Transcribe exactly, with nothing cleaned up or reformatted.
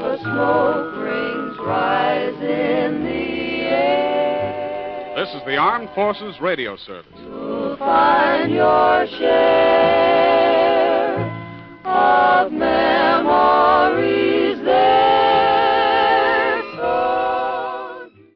the smoke rings rise in the air. This is the Armed Forces Radio Service. You'll find your share.